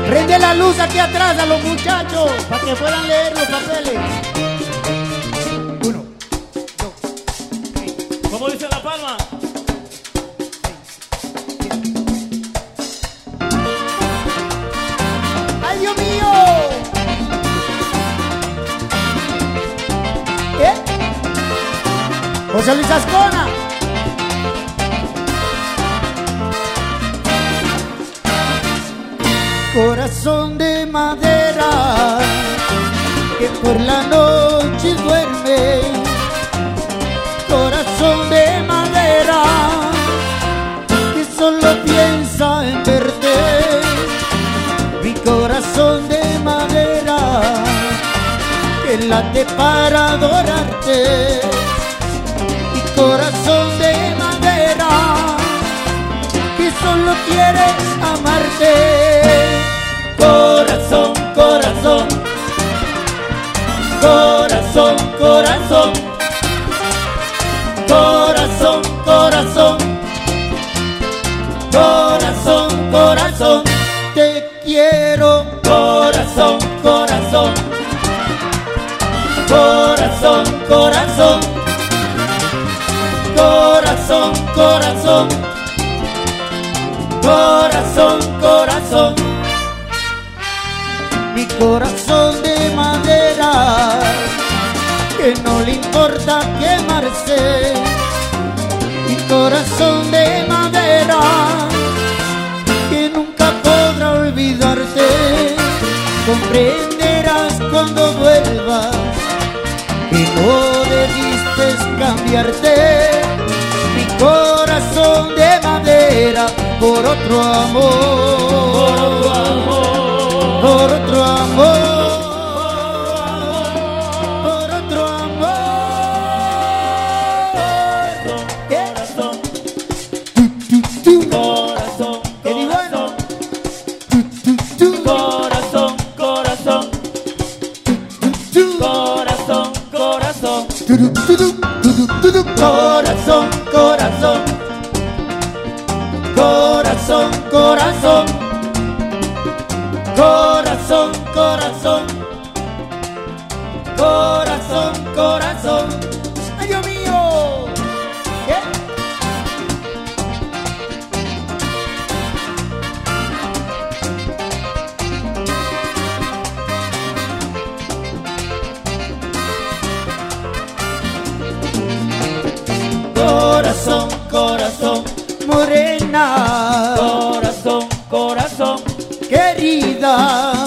Prende la luz aquí atrás a los muchachos para que puedan leer los papeles. 1, 2, 3. ¿Cómo dice la palma? ¡Ay, Dios mío! ¿Qué? José Luis Ascona. Corazón de madera que por la noche duerme. Corazón de madera que solo piensa en verte. Mi corazón de madera que late para adorarte. Mi corazón de madera que solo quiere amarte. Corazón, corazón, corazón, corazón, corazón, corazón, corazón, corazón, te quiero. Corazón, corazón, corazón, corazón, corazón, corazón, corazón, corazón. Mi corazón de madera que no le importa quemarse. Mi corazón de madera que nunca podrá olvidarte. Comprenderás cuando vuelvas que no debiste cambiarte. Mi corazón de madera por otro amor, por otro amor. Por otro amor, por otro amor. Corazón, corazón, Eddie Bueno. corazón, corazón, corazón, corazón, Corazón, corazón, corazón, corazón, corazón, corazón, corazón, corazón. ¡Ay, Dios mío! ¿Qué? Corazón, corazón, morena. corazón, corazón, Querida,